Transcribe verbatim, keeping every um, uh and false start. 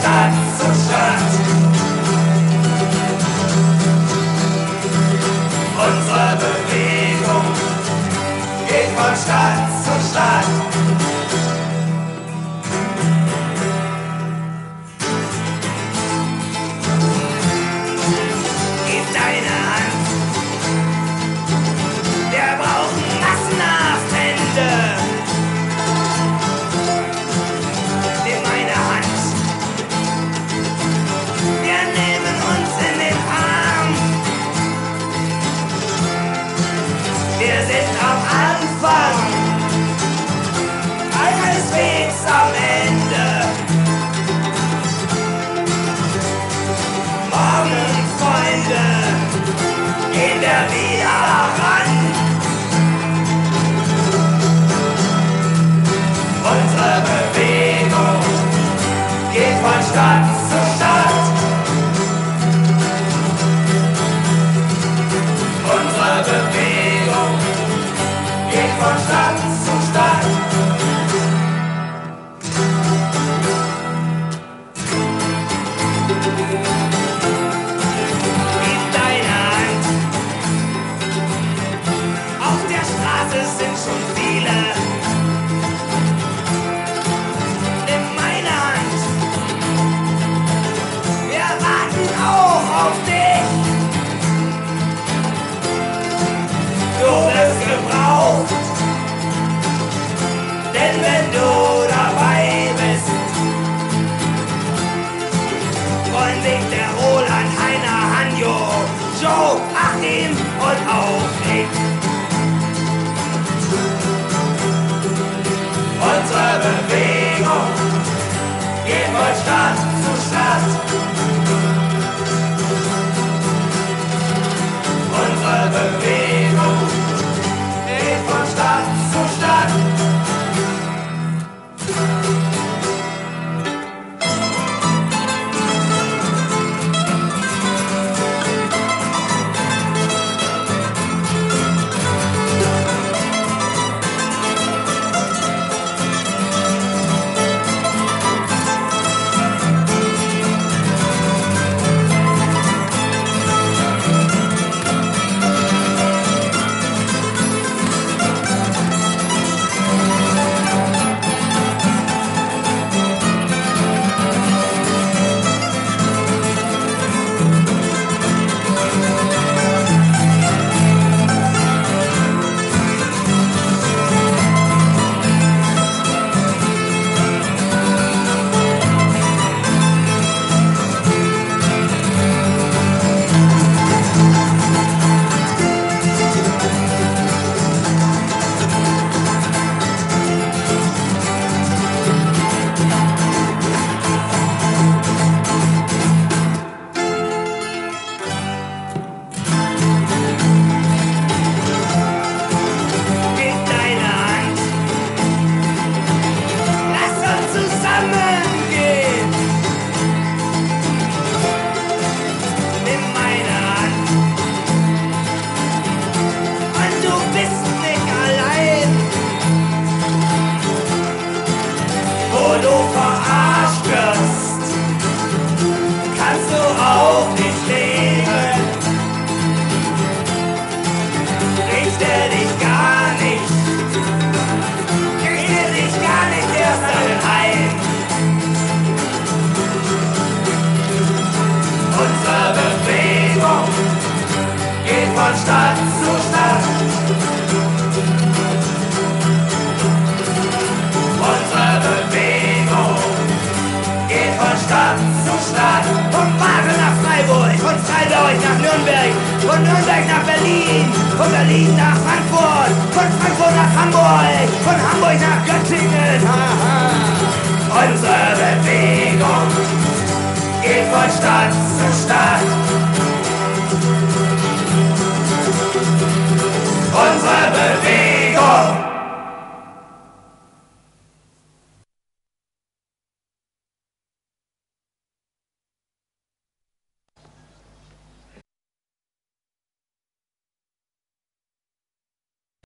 Stadt zu Stadt. Unsere Bewegung geht von Stadt zu Stadt. Gib deine Hand, wir brauchen massenhaft Hände. Nimm meine Hand, wir nehmen uns in den Arm. Wir sind am Anfang eines Wegs am Ende. Morgen, Freunde, gehen wir wieder ran. Unsere Bewegung geht von Stadt zu Stadt. Unsere Bewegung geht von Stadt zu Stadt. Gib deine Hand. Auf der Straße sind schon viele. Nimm meine Hand. Wir warten auch auf dich. Du wirst gebraucht. Denn wenn du dabei bist, freuen sich der Roland, Heiner, Hanjo, Joe, Achim und auch ich. Unsere Bewegung geht von Stadt zu Stadt. Unsere Bewegung geht von Stadt zu Stadt. Von Stadt zu Stadt. Unsere Bewegung geht von Stadt zu Stadt. Von Basel nach Freiburg, von Freiburg nach Nürnberg, von Nürnberg nach Berlin, von Berlin nach Frankfurt, von Frankfurt nach Hamburg, von Hamburg nach Göttingen. Unsere Bewegung geht von Stadt zu Stadt.